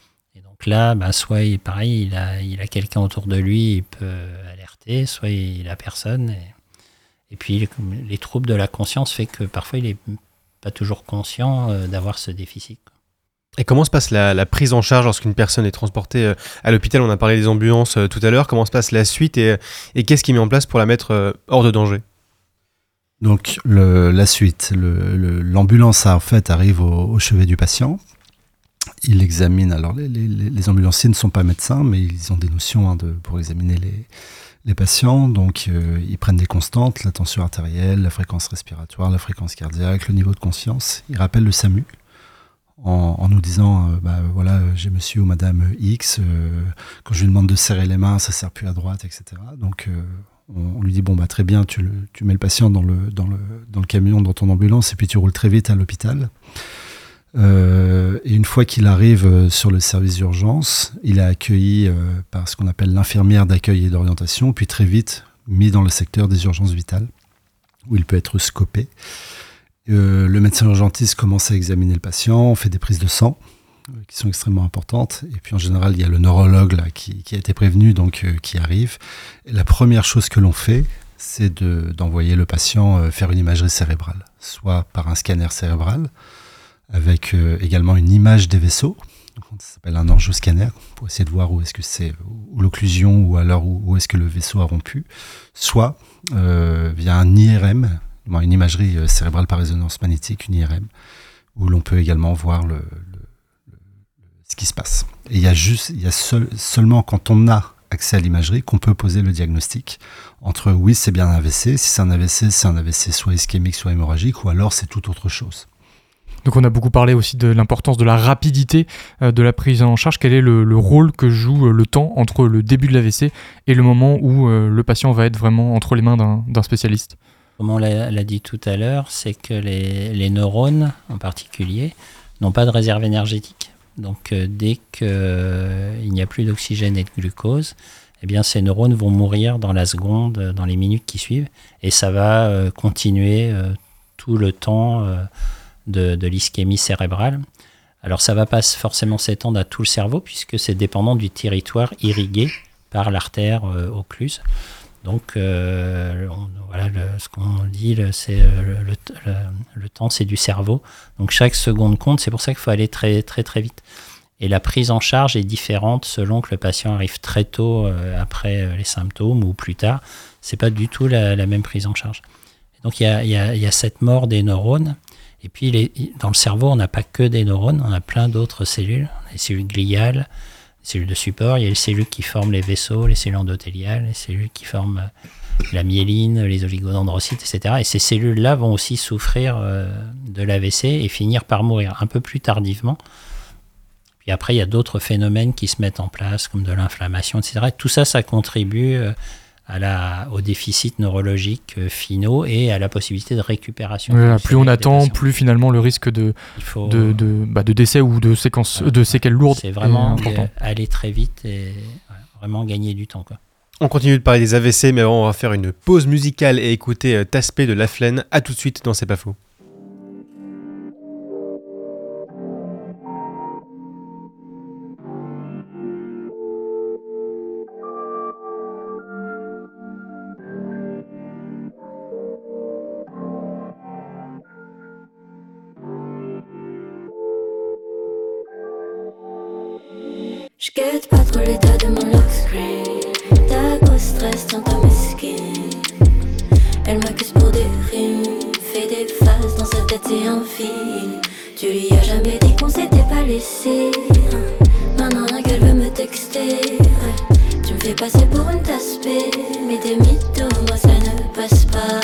Là, bah, soit il, pareil, il a, il a quelqu'un autour de lui, il peut alerter, soit il a personne. Et, et puis les, les troubles de la conscience fait que parfois il n'est pas toujours conscient euh, d'avoir ce déficit. Et comment se passe la, la prise en charge lorsqu'une personne est transportée euh, à l'hôpital ? On a parlé des ambulances euh, tout à l'heure. Comment se passe la suite et, et qu'est-ce qui met en place pour la mettre euh, hors de danger ? Donc le, la suite, le, le, l'ambulance en fait arrive au, au chevet du patient. Il examine, alors les, les, les ambulanciers ne sont pas médecins, mais ils ont des notions hein, de, pour examiner les, les patients. Donc euh, ils prennent des constantes, la tension artérielle, la fréquence respiratoire, la fréquence cardiaque, le niveau de conscience. Ils rappellent le SAMU en, en nous disant, euh, bah, voilà, j'ai monsieur ou madame X, euh, quand je lui demande de serrer les mains, ça ne sert plus à droite, et cetera. Donc euh, on, on lui dit, bon, bah, très bien, tu, le, tu mets le patient dans le, dans, le, dans le camion, dans ton ambulance, et puis tu roules très vite à l'hôpital. Euh, et une fois qu'il arrive euh, sur le service d'urgence, il est accueilli euh, par ce qu'on appelle l'infirmière d'accueil et d'orientation, puis très vite mis dans le secteur des urgences vitales, où il peut être scopé. Euh, le médecin urgentiste commence à examiner le patient, on fait des prises de sang, euh, qui sont extrêmement importantes, et puis en général, il y a le neurologue là, qui, qui a été prévenu, donc euh, qui arrive. Et la première chose que l'on fait, c'est de, d'envoyer le patient euh, faire une imagerie cérébrale, soit par un scanner cérébral, avec euh, également une image des vaisseaux, ça s'appelle un angioscanner, pour essayer de voir où est-ce que c'est, où l'occlusion, ou alors où, où est-ce que le vaisseau a rompu, soit euh, via un I R M, une imagerie cérébrale par résonance magnétique, une I R M, où l'on peut également voir le, le, le, ce qui se passe. Et il y a juste, il y a seul, seulement quand on a accès à l'imagerie qu'on peut poser le diagnostic entre oui, c'est bien un A V C, si c'est un A V C, c'est un A V C soit ischémique, soit hémorragique, ou alors c'est tout autre chose. Donc on a beaucoup parlé aussi de l'importance de la rapidité euh, de la prise en charge. Quel est le, le rôle que joue euh, le temps entre le début de l'A V C et le moment où euh, le patient va être vraiment entre les mains d'un, d'un spécialiste ? Comme on l'a, l'a dit tout à l'heure, c'est que les, les neurones en particulier n'ont pas de réserve énergétique. Donc euh, dès qu'il euh, n'y a plus d'oxygène et de glucose, eh bien, ces neurones vont mourir dans la seconde, dans les minutes qui suivent, et ça va euh, continuer euh, tout le temps euh, de, de l'ischémie cérébrale. Alors ça ne va pas forcément s'étendre à tout le cerveau, puisque c'est dépendant du territoire irrigué par l'artère euh, occluse. Donc euh, on, voilà, le, ce qu'on dit, le, c'est le, le, le, le temps, c'est du cerveau. Donc chaque seconde compte, c'est pour ça qu'il faut aller très très très vite. Et la prise en charge est différente selon que le patient arrive très tôt euh, après les symptômes ou plus tard. C'est pas du tout la, la même prise en charge. Et donc il y a, y, a, y a cette mort des neurones. Et puis les, dans le cerveau, on n'a pas que des neurones, on a plein d'autres cellules. On a les cellules gliales, les cellules de support, il y a les cellules qui forment les vaisseaux, les cellules endothéliales, les cellules qui forment la myéline, les oligodendrocytes, et cetera. Et ces cellules-là vont aussi souffrir euh, de l'A V C et finir par mourir un peu plus tardivement. Puis après, il y a d'autres phénomènes qui se mettent en place, comme de l'inflammation, et cetera. Et tout ça, ça contribue à la, aux déficits neurologiques finaux et à la possibilité de récupération. Ouais, plus on attend, plus finalement le risque de, faut, de, de, bah, de décès ou de, séquences, ouais, de séquelles lourdes c'est vraiment est aller très vite et ouais, vraiment gagner du temps, quoi. On continue de parler des A V C, mais avant, on va faire une pause musicale et écouter Taspé de Laflaine. À tout de suite dans C'est pas faux. J'guette pas trop l'état de mon lock screen. Ta grosse stress tient à mes skins. Elle m'accuse pour des rimes, fait des phases dans sa tête c'est un fil. Tu lui as jamais dit qu'on s'était pas laissé. Maintenant qu'elle veut me texter, tu me fais passer pour une tasse-pée. Mais des mythos, moi ça ne passe pas.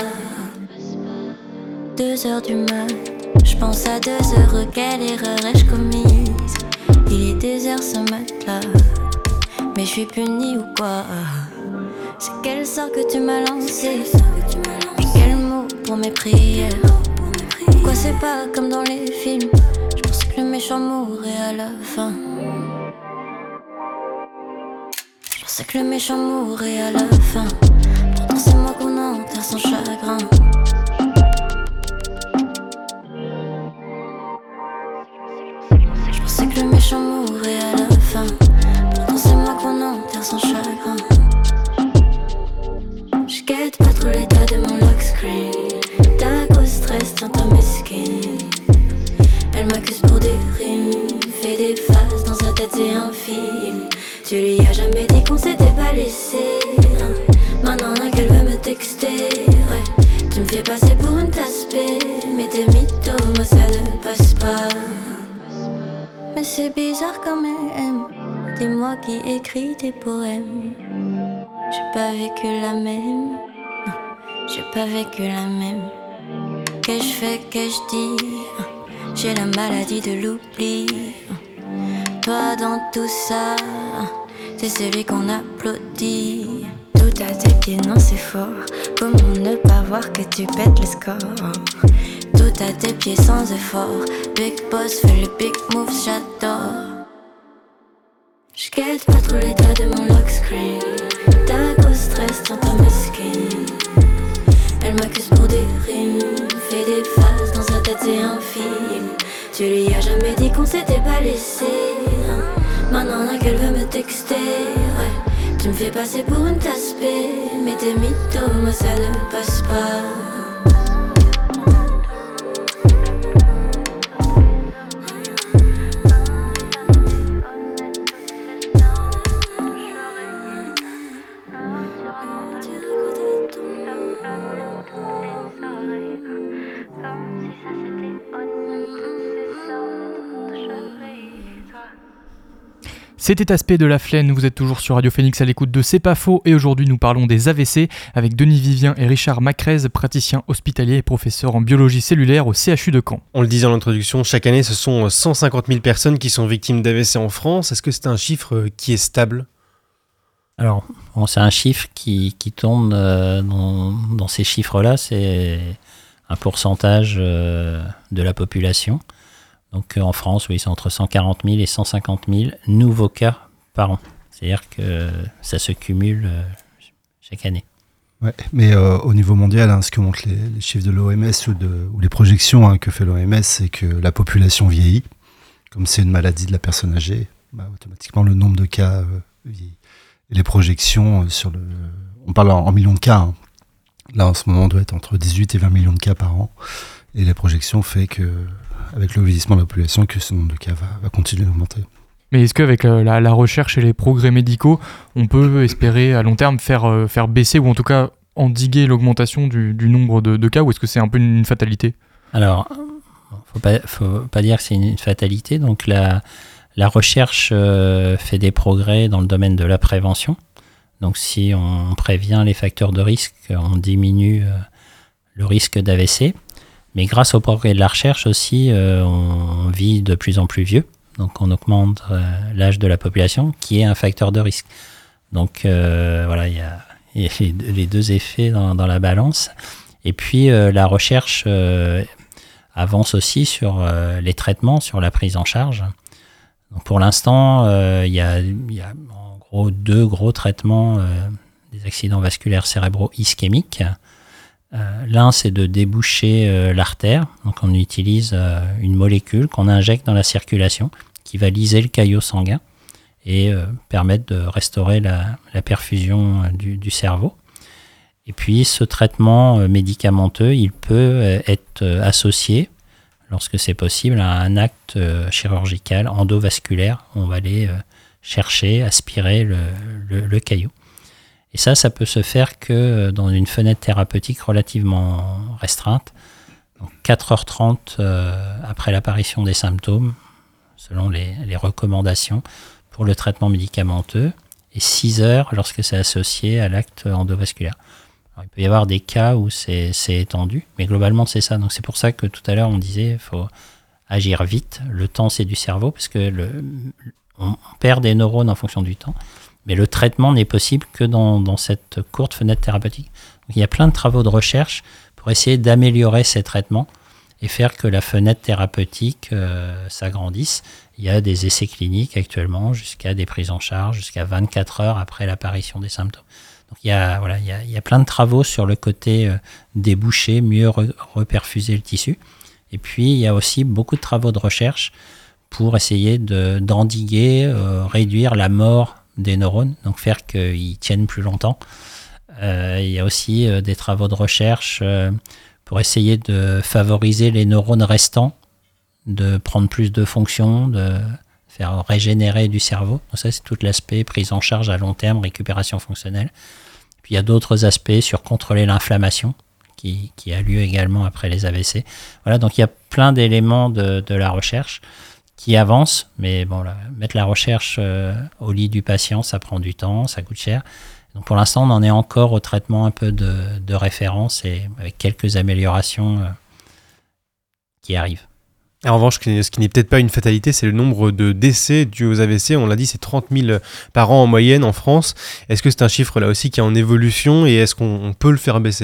Deux heures du mat, j'pense à deux heures, quelle erreur ai-je commise? Il est désert ce matin, mais je suis punie ou quoi? C'est quel sort que tu m'as lancé? Et quel mot pour mes prières? Pourquoi c'est pas comme dans les films? Je pense que le méchant mourrait à la fin. Je pensais que le méchant mourrait à la fin. Pourtant c'est moi qu'on enterre sans chagrin. Je sais que le méchant mourrait à la fin. Pourtant c'est moi qu'on enterre sans chagrin. J'guette pas trop l'état de mon lock screen. Ta grosse stress tient à mes skins. Elle m'accuse pour des rimes, fait des phases dans sa tête c'est un fil. Tu lui as jamais dit qu'on s'était pas laissé. Maintenant qu'elle veut me texter, ouais. Tu me fais passer pour une tasse-pée. Mais tes mythos, moi ça ne passe pas. Mais c'est bizarre quand même. Dis-moi qui écrit tes poèmes. J'ai pas vécu la même. Non, j'ai pas vécu la même. Qu'ai-je fait, qu'ai-je dit? J'ai la maladie de l'oubli. Toi dans tout ça, c'est celui qu'on applaudit. Tout à tes pieds, non c'est fort. Comment ne pas voir que tu pètes le score? Tout à tes pieds sans effort. Big boss fait le big move, j'adore. J'guette pas trop l'état de mon lock screen. Ta grosse stress tient à mes skins. Elle m'accuse pour des rimes, fait des phases dans sa tête c'est un fil. Tu lui as jamais dit qu'on s'était pas laissé. Maintenant qu'elle veut me texter, ouais. Tu me fais passer pour une tasse-pée. Mais tes mythos, moi ça ne passe pas. C'était Aspect de la Flaine, vous êtes toujours sur Radio Phoenix à l'écoute de C'est pas faux et aujourd'hui nous parlons des A V C avec Denis Vivien et Richard Macrez, praticiens hospitaliers et professeurs en biologie cellulaire au C H U de Caen. On le disait en introduction, chaque année ce sont cent cinquante mille personnes qui sont victimes d'A V C en France. Est-ce que c'est un chiffre qui est stable ? Alors, bon, c'est un chiffre qui, qui tourne euh, dans, dans ces chiffres-là, c'est un pourcentage euh, de la population. Donc euh, en France, oui, c'est entre cent quarante mille et cent cinquante mille nouveaux cas par an. C'est-à-dire que ça se cumule euh, chaque année. Ouais, mais euh, au niveau mondial, hein, ce que montrent les, les chiffres de l'O M S ou, de, ou les projections hein, que fait l'O M S, c'est que la population vieillit. Comme c'est une maladie de la personne âgée, bah, automatiquement le nombre de cas euh, vieillit. Et les projections euh, sur le... On parle en, en millions de cas. Hein. Là, en ce moment, on doit être entre dix-huit et vingt millions de cas par an. Et les projections font que, avec le vieillissement de la population, que ce nombre de cas va, va continuer d'augmenter. Mais est-ce qu'avec euh, la, la recherche et les progrès médicaux, on peut espérer à long terme faire, euh, faire baisser ou en tout cas endiguer l'augmentation du, du nombre de, de cas, ou est-ce que c'est un peu une, une fatalité ? Alors, faut pas, faut pas dire que c'est une fatalité. Donc la, la recherche euh, fait des progrès dans le domaine de la prévention. Donc si on prévient les facteurs de risque, on diminue euh, le risque d'A V C. Mais grâce au progrès de la recherche aussi, euh, on vit de plus en plus vieux. Donc on augmente euh, l'âge de la population, qui est un facteur de risque. Donc euh, voilà, il y a, y a les, les deux effets dans, dans la balance. Et puis euh, la recherche euh, avance aussi sur euh, les traitements, sur la prise en charge. Donc pour l'instant, euh, il y a, y a en gros deux gros traitements euh, des accidents vasculaires cérébraux ischémiques. Euh, l'un, c'est de déboucher euh, l'artère. Donc, on utilise euh, une molécule qu'on injecte dans la circulation qui va liser le caillot sanguin et euh, permettre de restaurer la, la perfusion euh, du, du cerveau. Et puis, ce traitement euh, médicamenteux, il peut euh, être euh, associé, lorsque c'est possible, à un acte euh, chirurgical endovasculaire. On va aller euh, chercher, aspirer le, le, le caillot. Et ça, ça peut se faire que dans une fenêtre thérapeutique relativement restreinte. Donc quatre heures trente euh, après l'apparition des symptômes, selon les, les recommandations pour le traitement médicamenteux, et six heures lorsque c'est associé à l'acte endovasculaire. Alors, il peut y avoir des cas où c'est, c'est étendu, mais globalement c'est ça. Donc c'est pour ça que tout à l'heure on disait qu'il faut agir vite. Le temps, c'est du cerveau, parce que le, on perd des neurones en fonction du temps. Mais le traitement n'est possible que dans, dans cette courte fenêtre thérapeutique. Donc, il y a plein de travaux de recherche pour essayer d'améliorer ces traitements et faire que la fenêtre thérapeutique euh, s'agrandisse. Il y a des essais cliniques actuellement jusqu'à des prises en charge, jusqu'à vingt-quatre heures après l'apparition des symptômes. Donc il y a, voilà, il y a, il y a plein de travaux sur le côté euh, déboucher, mieux re- reperfuser le tissu. Et puis il y a aussi beaucoup de travaux de recherche pour essayer de, d'endiguer, euh, réduire la mort des neurones, donc faire qu'ils tiennent plus longtemps. Euh, il y a aussi euh, des travaux de recherche euh, pour essayer de favoriser les neurones restants, de prendre plus de fonctions, de faire régénérer du cerveau. Donc ça, c'est tout l'aspect prise en charge à long terme, récupération fonctionnelle. Puis il y a d'autres aspects sur contrôler l'inflammation, qui, qui a lieu également après les A V C. Voilà, donc il y a plein d'éléments de, de la recherche qui avance, mais bon, là, mettre la recherche euh, au lit du patient, ça prend du temps, ça coûte cher. Donc pour l'instant, on en est encore au traitement un peu de, de référence et avec quelques améliorations euh, qui arrivent. En revanche, ce qui n'est peut-être pas une fatalité, c'est le nombre de décès dus aux A V C. On l'a dit, c'est trente mille par an en moyenne en France. Est-ce que c'est un chiffre là aussi qui est en évolution et est-ce qu'on peut le faire baisser ?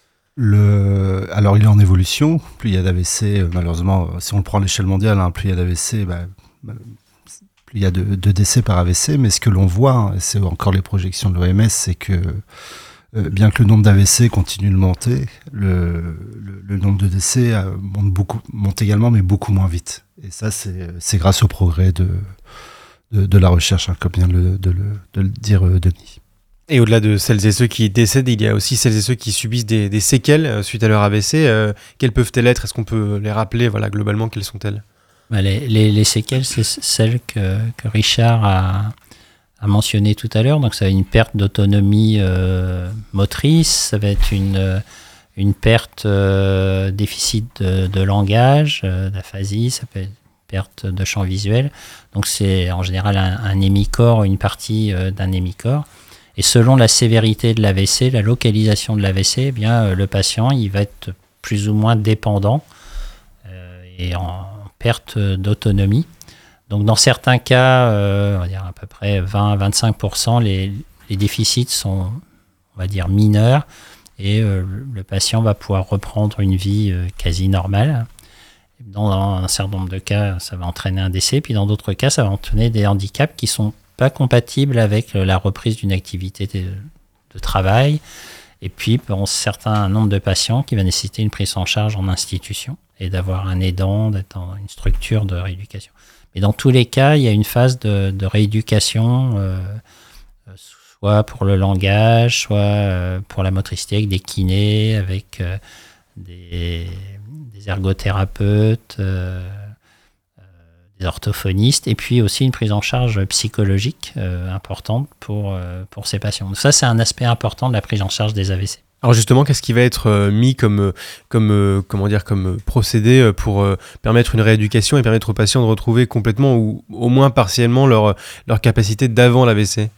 Le... Alors, il est en évolution. Plus il y a d'A V C, malheureusement, si on le prend à l'échelle mondiale, hein, plus il y a d'A V C, bah, bah, plus il y a de, de décès par A V C. Mais ce que l'on voit, hein, et c'est encore les projections de l'O M S, c'est que euh, bien que le nombre d'A V C continue de monter, le, le, le nombre de décès euh, monte, beaucoup, monte également, mais beaucoup moins vite. Et ça, c'est, c'est grâce au progrès de, de, de la recherche, hein, comme vient de le, de le, de le dire euh, Denis. Et au-delà de celles et ceux qui décèdent, il y a aussi celles et ceux qui subissent des, des séquelles suite à leur A V C. Euh, quelles peuvent-elles être ? Est-ce qu'on peut les rappeler ? Voilà, globalement, quelles sont-elles ? Bah les, les, les séquelles, c'est celles que, que Richard a, a mentionnées tout à l'heure. Donc, ça va être une perte d'autonomie euh, motrice, ça va être une, une perte euh, déficit de, de langage, euh, d'aphasie, ça peut être perte de champ visuel. Donc c'est en général un, un hémicorps, une partie euh, d'un hémicorps. Et selon la sévérité de l'A V C, la localisation de l'A V C, eh bien, euh, le patient il va être plus ou moins dépendant euh, et en perte d'autonomie. Donc dans certains cas, euh, on va dire à peu près vingt à vingt-cinq pour cent, les, les déficits sont, on va dire, mineurs et euh, le patient va pouvoir reprendre une vie euh, quasi normale. Dans un certain nombre de cas, ça va entraîner un décès, puis dans d'autres cas, ça va entraîner des handicaps qui sont pas compatible avec la reprise d'une activité de, de travail. Et puis, pour un certain nombre de patients qui va nécessiter une prise en charge en institution et d'avoir un aidant, d'être dans une structure de rééducation. Mais dans tous les cas, il y a une phase de, de rééducation, euh, soit pour le langage, soit euh, pour la motricité avec des kinés, avec euh, des, des ergothérapeutes, euh, des orthophonistes, et puis aussi une prise en charge psychologique euh, importante pour, euh, pour ces patients. Donc ça, c'est un aspect important de la prise en charge des A V C. Alors justement, qu'est-ce qui va être euh, mis comme, comme, euh, comment dire, comme procédé euh, pour euh, permettre une rééducation et permettre aux patients de retrouver complètement ou au moins partiellement leur, leur capacité d'avant l'A V C ?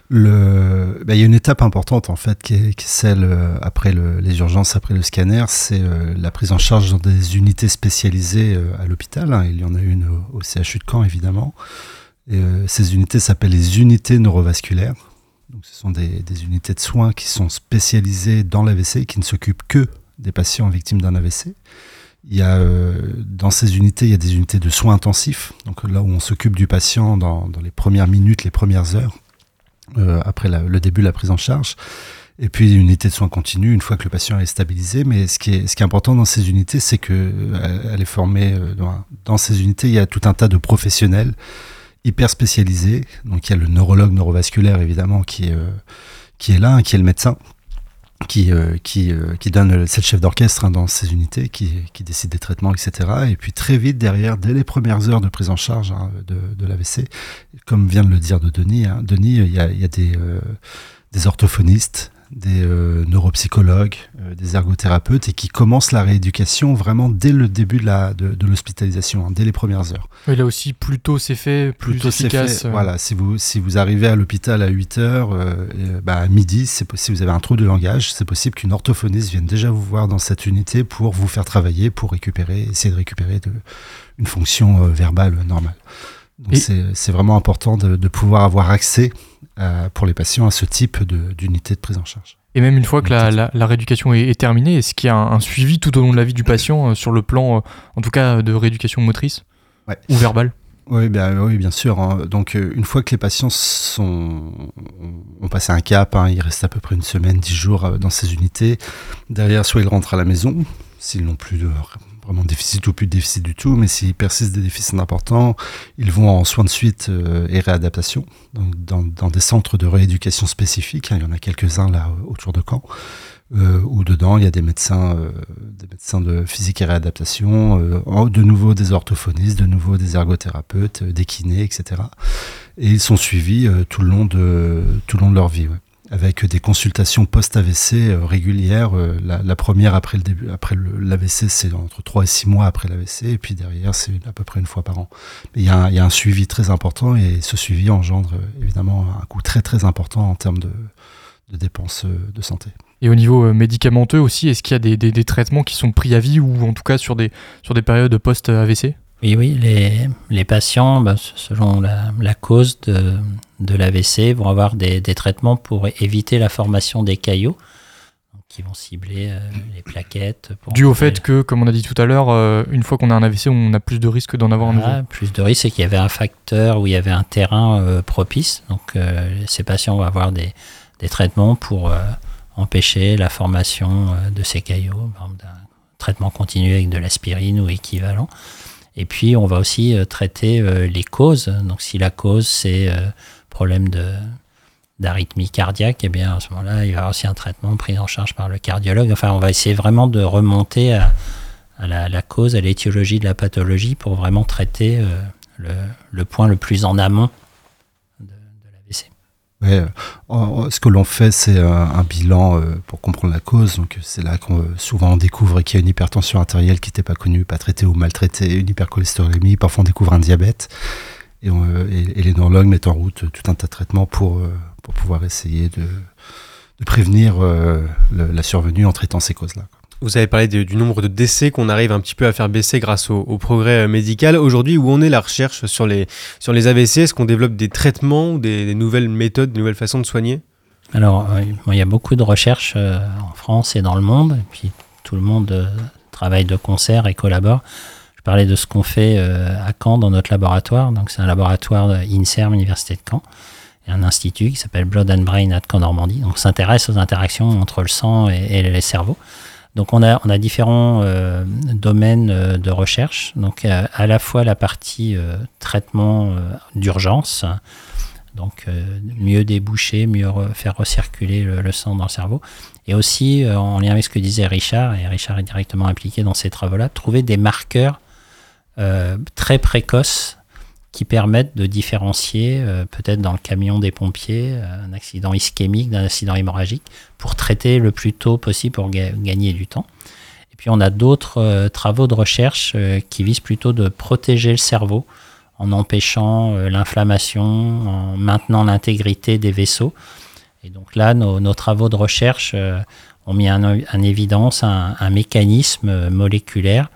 Le, bah, il y a une étape importante en fait qui est, qui est celle euh, après le, les urgences, après le scanner, c'est euh, la prise en charge dans des unités spécialisées euh, à l'hôpital. Hein. Il y en a une au, au C H U de Caen évidemment. Et, euh, ces unités s'appellent les unités neurovasculaires. Donc, ce sont des, des unités de soins qui sont spécialisées dans l'A V C, qui ne s'occupent que des patients victimes d'un A V C. Il y a, euh, dans ces unités, il y a des unités de soins intensifs, donc là où on s'occupe du patient dans, dans les premières minutes, les premières heures, euh, après la, le début de la prise en charge. Et puis une unité de soins continus une fois que le patient est stabilisé. Mais ce qui est, ce qui est important dans ces unités, c'est qu'elle elle est formée, euh, dans, dans ces unités, il y a tout un tas de professionnels hyper spécialisés. Donc il y a le neurologue neurovasculaire évidemment qui est, euh, qui est là, hein, qui est le médecin, qui, euh, qui, euh, qui donne, c'est le chef d'orchestre hein, dans ces unités, qui, qui décide des traitements, et cetera. Et puis très vite derrière, dès les premières heures de prise en charge hein, de, de l'A V C, comme vient de le dire de Denis, hein, Denis, il y a, il y a des, euh, des orthophonistes, des euh, neuropsychologues, euh, des ergothérapeutes et qui commencent la rééducation vraiment dès le début de, la, de, de l'hospitalisation, hein, dès les premières heures. Oui, là aussi, plus tôt c'est fait, plus, plus tôt efficace. C'est fait, euh... Voilà, si vous, si vous arrivez à l'hôpital à huit heures, euh, et, bah, à midi, c'est, si vous avez un trouble de langage, c'est possible qu'une orthophoniste vienne déjà vous voir dans cette unité pour vous faire travailler, pour récupérer, essayer de récupérer de, une fonction euh, verbale normale. Donc et... c'est, c'est vraiment important de, de pouvoir avoir accès euh, pour les patients à ce type de, d'unité de prise en charge. Et même une fois que la, la, la rééducation est, est terminée, est-ce qu'il y a un, un suivi tout au long de la vie du patient euh, sur le plan, euh, en tout cas, de rééducation motrice ouais. ou verbale ? Oui, bien, oui, bien sûr. Hein. Donc, euh, une fois que les patients sont, ont passé un cap, hein, il reste à peu près une semaine, dix jours euh, dans ces unités. Derrière, soit ils rentrent à la maison, s'ils n'ont plus de vraiment de déficit ou plus de déficit du tout, mais s'ils persistent des déficits importants, ils vont en soins de suite euh, et réadaptation, donc dans, dans des centres de rééducation spécifiques. Hein, il y en a quelques-uns là autour de Caen, euh, où dedans il y a des médecins, euh, des médecins de physique et réadaptation, euh, de nouveau des orthophonistes, de nouveau des ergothérapeutes, euh, des kinés, et cetera. Et ils sont suivis euh, tout le long de tout le long de leur vie. Ouais. Avec des consultations post-A V C euh, régulières. Euh, la, la première après le début, après le, l'A V C, c'est entre trois et six mois après l'A V C, et puis derrière, c'est à peu près une fois par an. Mais il y a un, il y a un suivi très important, et ce suivi engendre euh, évidemment un coût très très important en termes de, de dépenses euh, de santé. Et au niveau euh, médicamenteux aussi, est-ce qu'il y a des, des, des traitements qui sont pris à vie, ou en tout cas sur des, sur des périodes post-A V C ? Oui, oui, les, les patients, bah, selon la, la cause de, de l'A V C, vont avoir des, des traitements pour éviter la formation des caillots, donc qui vont cibler euh, les plaquettes. Pour Dû au fait que, comme on a dit tout à l'heure, euh, une fois qu'on a un A V C, on a plus de risques d'en avoir voilà, un nouveau. Plus de risques, c'est qu'il y avait un facteur où il y avait un terrain euh, propice. Donc, euh, ces patients vont avoir des, des traitements pour euh, empêcher la formation euh, de ces caillots, par exemple d'un traitement continu avec de l'aspirine ou équivalent. Et puis, on va aussi euh, traiter euh, les causes. Donc, si la cause, c'est euh, problème de, d'arythmie cardiaque, eh bien, à ce moment-là, il va y avoir aussi un traitement pris en charge par le cardiologue. Enfin, on va essayer vraiment de remonter à, à la, la cause, à l'étiologie de la pathologie pour vraiment traiter euh, le, le point le plus en amont de, de l'A V C. Ouais, euh, ce que l'on fait, c'est un, un bilan euh, pour comprendre la cause. Donc, c'est là qu'on euh, souvent on découvre qu'il y a une hypertension artérielle qui n'était pas connue, pas traitée ou maltraitée, une hypercholestérolémie. Parfois, on découvre un diabète. Et, on, euh, et, et les neurologues mettent en route tout un tas de traitements pour, euh, pour pouvoir essayer de, de prévenir euh, le, la survenue en traitant ces causes-là. Vous avez parlé de, du nombre de décès qu'on arrive un petit peu à faire baisser grâce au, au progrès médical. Aujourd'hui, où en est la recherche sur les, sur les A V C ? Est-ce qu'on développe des traitements ou des, des nouvelles méthodes, des nouvelles façons de soigner ? Alors, euh, il y a beaucoup de recherches euh, en France et dans le monde. Et puis, tout le monde euh, travaille de concert et collabore. Je parlais de ce qu'on fait euh, à Caen dans notre laboratoire. Donc, c'est un laboratoire de INSERM, Université de Caen. Il y a un institut qui s'appelle Blood and Brain at Caen Normandie. Donc, on s'intéresse aux interactions entre le sang et, et les cerveaux. Donc on a, on a différents euh, domaines euh, de recherche, donc euh, à la fois la partie euh, traitement euh, d'urgence, donc euh, mieux déboucher, mieux re- faire recirculer le, le sang dans le cerveau, et aussi euh, en lien avec ce que disait Richard, et Richard est directement impliqué dans ces travaux-là, trouver des marqueurs euh, très précoces qui permettent de différencier, euh, peut-être dans le camion des pompiers, euh, un accident ischémique d'un accident hémorragique, pour traiter le plus tôt possible pour ga- gagner du temps. Et puis on a d'autres euh, travaux de recherche euh, qui visent plutôt de protéger le cerveau en empêchant euh, l'inflammation, en maintenant l'intégrité des vaisseaux. Et donc là, nos, nos travaux de recherche euh, ont mis en, en évidence un, un mécanisme moléculaire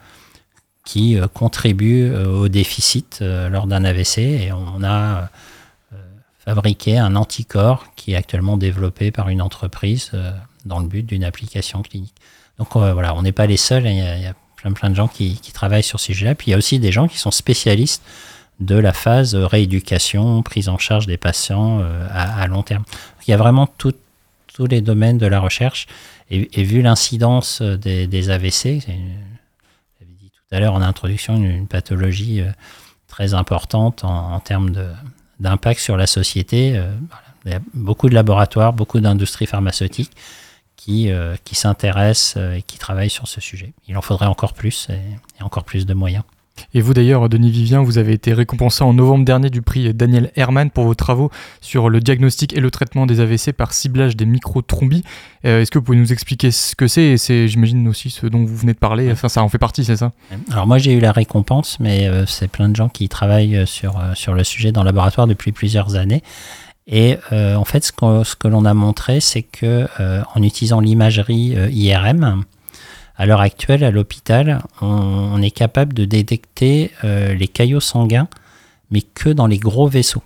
qui euh, contribue euh, au déficit euh, lors d'un A V C. Et on a euh, fabriqué un anticorps qui est actuellement développé par une entreprise euh, dans le but d'une application clinique. Donc euh, voilà, on n'est pas les seuls, il y a, il y a plein, plein de gens qui, qui travaillent sur ces sujets-là. Puis il y a aussi des gens qui sont spécialistes de la phase rééducation, prise en charge des patients euh, à, à long terme. Donc, il y a vraiment tout, tous les domaines de la recherche. Et, et vu l'incidence des, des A V C, c'est une, tout à l'heure en introduction, une, une pathologie euh, très importante en, en termes de, d'impact sur la société. Euh, voilà. Il y a beaucoup de laboratoires, beaucoup d'industries pharmaceutiques qui, euh, qui s'intéressent euh, et qui travaillent sur ce sujet. Il en faudrait encore plus et, et encore plus de moyens. Et vous d'ailleurs, Denis Vivien, vous avez été récompensé en novembre dernier du prix Daniel Herman pour vos travaux sur le diagnostic et le traitement des A V C par ciblage des microtrombies. Euh, est-ce que vous pouvez nous expliquer ce que c'est ? Et c'est, j'imagine, aussi ce dont vous venez de parler. Enfin, ça en fait partie, c'est ça ? Alors moi, j'ai eu la récompense, mais euh, c'est plein de gens qui travaillent sur, euh, sur le sujet dans le laboratoire depuis plusieurs années. Et euh, en fait, ce que, ce que l'on a montré, c'est que euh, en utilisant l'imagerie euh, I R M, à l'heure actuelle, à l'hôpital, on, on est capable de détecter euh, les caillots sanguins, mais que dans les gros vaisseaux.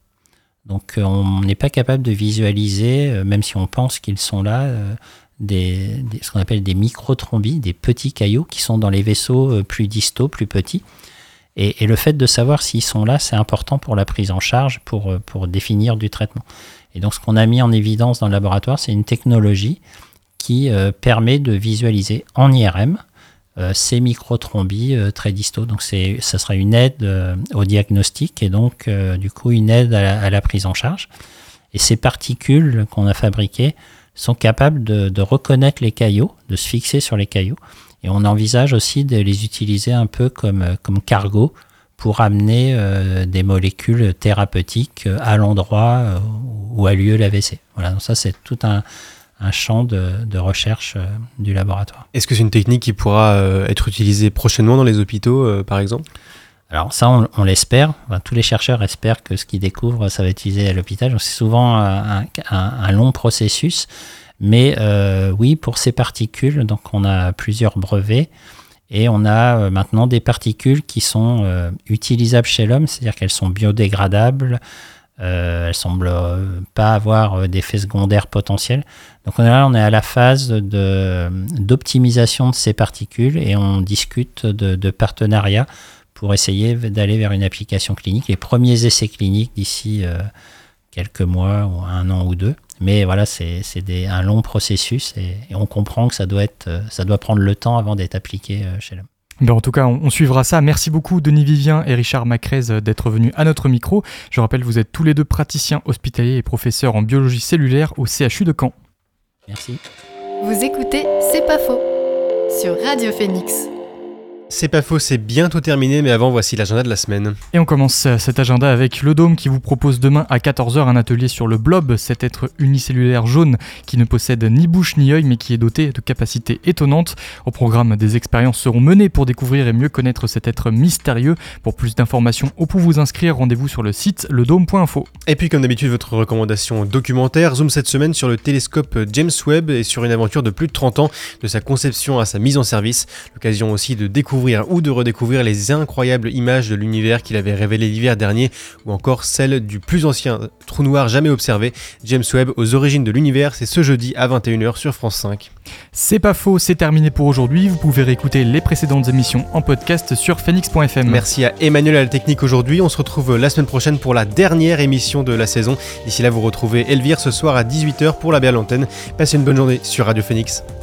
Donc, euh, on n'est pas capable de visualiser, euh, même si on pense qu'ils sont là, euh, des, des, ce qu'on appelle des microtrombies, des petits caillots qui sont dans les vaisseaux euh, plus distaux, plus petits. Et, et le fait de savoir s'ils sont là, c'est important pour la prise en charge, pour, pour définir du traitement. Et donc, ce qu'on a mis en évidence dans le laboratoire, c'est une technologie qui euh, permet de visualiser en I R M euh, ces microtrombies euh, très distaux. Donc, c'est, ça sera une aide euh, au diagnostic et donc, euh, du coup, une aide à la, à la prise en charge. Et ces particules qu'on a fabriquées sont capables de, de reconnaître les caillots, de se fixer sur les caillots. Et on envisage aussi de les utiliser un peu comme, comme cargo pour amener euh, des molécules thérapeutiques à l'endroit euh, où a lieu l'A V C. Voilà, donc ça, c'est tout un... un champ de, de recherche euh, du laboratoire. Est-ce que c'est une technique qui pourra euh, être utilisée prochainement dans les hôpitaux, euh, par exemple ? Alors ça, on, on l'espère. Enfin, tous les chercheurs espèrent que ce qu'ils découvrent, ça va être utilisé à l'hôpital. Donc, c'est souvent un, un, un long processus. Mais euh, oui, pour ces particules, donc on a plusieurs brevets. Et on a euh, maintenant des particules qui sont euh, utilisables chez l'homme, c'est-à-dire qu'elles sont biodégradables, Euh, elles ne semblent euh, pas avoir euh, d'effets secondaires potentiels. Donc on est là, on est à la phase de, d'optimisation de ces particules et on discute de, de partenariat pour essayer d'aller vers une application clinique. Les premiers essais cliniques d'ici euh, quelques mois ou un an ou deux. Mais voilà, c'est, c'est des, un long processus et, et on comprend que ça doit, être, ça doit prendre le temps avant d'être appliqué euh, chez l'homme. Ben en tout cas, on, on suivra ça. Merci beaucoup Denis Vivien et Richard Macrez d'être venus à notre micro. Je rappelle, vous êtes tous les deux praticiens hospitaliers et professeurs en biologie cellulaire au C H U de Caen. Merci. Vous écoutez C'est pas faux sur Radio Phoenix. C'est pas faux, c'est bientôt terminé, mais avant, voici l'agenda de la semaine. Et on commence cet agenda avec le Dôme qui vous propose demain à quatorze heures un atelier sur le blob, cet être unicellulaire jaune qui ne possède ni bouche ni œil mais qui est doté de capacités étonnantes. Au programme, des expériences seront menées pour découvrir et mieux connaître cet être mystérieux. Pour plus d'informations ou pour vous inscrire, rendez-vous sur le site le dôme point info. Et puis comme d'habitude, votre recommandation documentaire zoom cette semaine sur le télescope James Webb et sur une aventure de plus de trente ans, de sa conception à sa mise en service. L'occasion aussi de découvrir ou de redécouvrir les incroyables images de l'univers qu'il avait révélé l'hiver dernier, ou encore celle du plus ancien trou noir jamais observé, James Webb aux origines de l'univers. C'est ce jeudi à vingt et une heures sur France cinq. C'est pas faux, c'est terminé pour aujourd'hui. Vous pouvez réécouter les précédentes émissions en podcast sur phoenix point f m. Merci à Emmanuel à la technique aujourd'hui. On se retrouve la semaine prochaine pour la dernière émission de la saison. D'ici là, vous retrouvez Elvire ce soir à dix-huit heures pour la belle antenne. Passez une bonne journée sur Radio Phoenix.